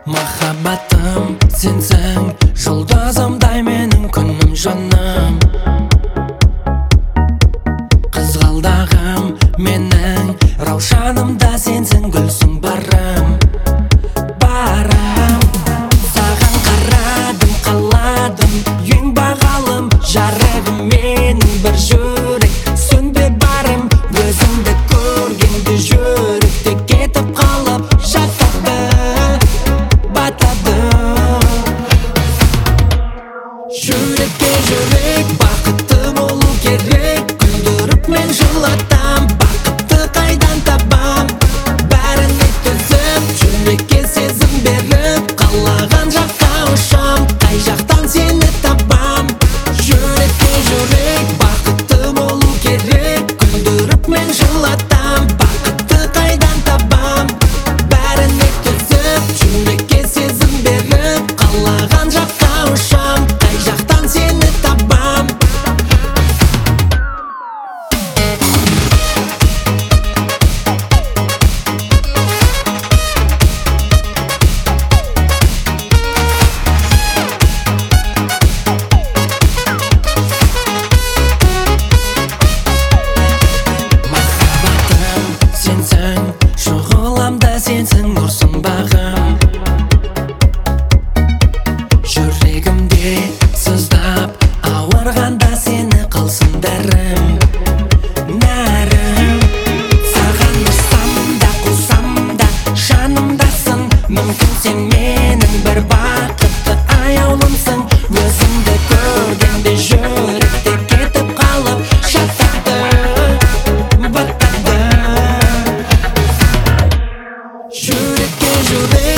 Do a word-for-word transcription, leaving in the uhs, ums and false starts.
Махаббатым сенсің, жұлдызымдай менің күнім жаным. Қызғалдағым менің, раушанымда сенсің, гүлсің барым, барым. Саған қарадым, қаладым, ең бағалым, жарығым менің бір жүрек, сөнбе барым. Өзіңді көргенде жүректе кетіп қалып жатады, батады. Жүрекке жүрек, бақытты болу керек, күлдіріп мен жылатам, бақытты қайдан табам? Бәріне төзіп, жүрекке сезім беріп, қалаған жаққа ұшам, қай жақтан сені табам? Жүрекке жүрек, бақытты болу керек, күлдіріп мен жылатам, бақытты қайдан табам? Бәріне төзіп, жүрекке сезім беріп, қалаған жаққа ұшам, қай жақтан сені табам? Махаббатым сенсің, шұғыламда сенсің, нұрсың бағым. Жүрегімде сыздап, ауырғанда сені қылсын дәрім, нәрім. Саған ұрсам да, қусам да, жанымдасың, мүмкін сен менің бір бақытты аяулымсың. Өзіңді көргенде жүректе кетіп қалып жатады, батады. Жүрекке жүрек